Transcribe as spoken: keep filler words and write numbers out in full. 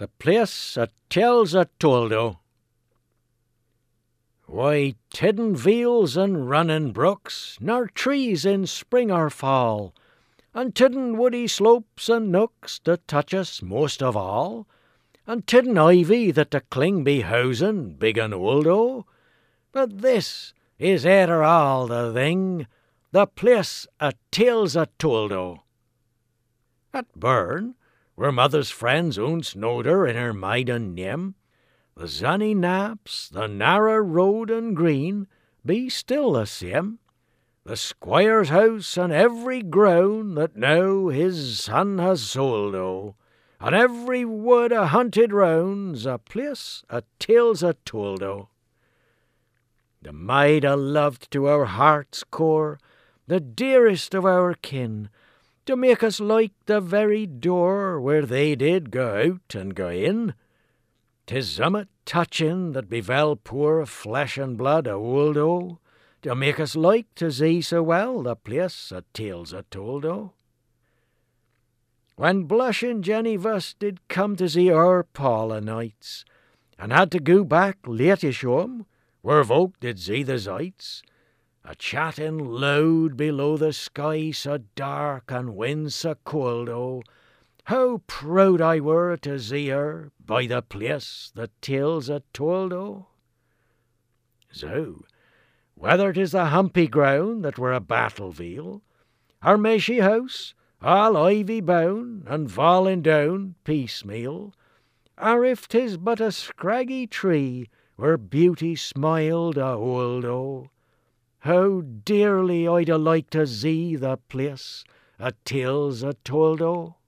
The place at tells a toldo. Why, tidden veals and running brooks, nor trees in spring or fall, and tidden woody slopes and nooks that touch us most of all, and tidden ivy that the cling be housen, big and old o. But this is e'er all the thing, the place at tales a told o. At Burn, where mother's friends once knowed her in her maiden name, the zanny naps, the narrow road and green, be still the same. The squire's house and every ground that now his son has sold o, and every wood a hunted round's a place a tales a told o. The maid a loved to our heart's core, the dearest of our kin, to make us like the very door where they did go out and go in. 'Tis summat touching that befell poor flesh and blood a old o, to make us like to see so well the place a tales a told o. When blushing Jenny Vuss did come to see our Paul o' nights, and had to go back latish home, where folk did see the sights, a chatting loud below the sky so dark and wind so cold o, how proud I were to see her by the place the tales a told o. So, whether 'tis the humpy ground that were a battle field, or Meshy House, all ivy bound and falling down piecemeal, or if 'tis but a scraggy tree where beauty smiled a old o, how dearly I'd a like to see the place a tales a told o.